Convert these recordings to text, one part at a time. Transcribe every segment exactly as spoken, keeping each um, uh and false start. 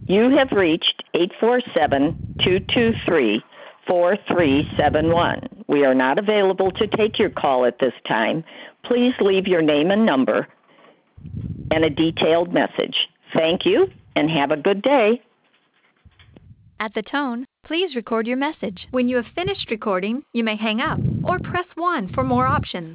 You have reached eight four seven, two two three, four three seven one. We are not available to take your call at this time. Please leave your name and number and a detailed message. Thank you and have a good day. At the tone, please record your message. When you have finished recording, you may hang up or press one for more options.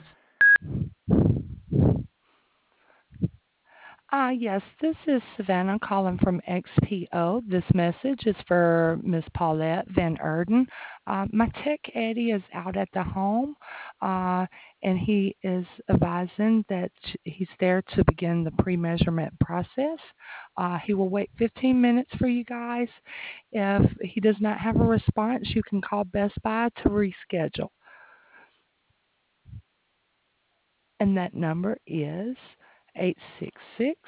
Uh, yes, this is Savannah calling from X P O. This message is for Miss Paulette Van Erden. Uh, my tech Eddie is out at the home, uh, and he is advising that he's there to begin the pre-measurement process. Uh, he will wait fifteen minutes for you guys. If he does not have a response, you can call Best Buy to reschedule. And that number is eight six six,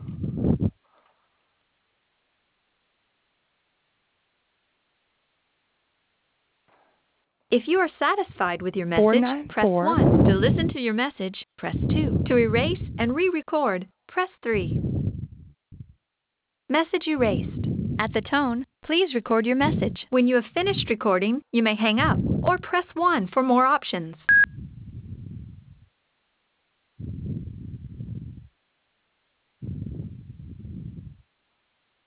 If you are satisfied with your four message, nine press four. one. To listen to your message, press two. To erase and re-record, press three. Message erased. At the tone, please record your message. When you have finished recording, you may hang up or press one for more options.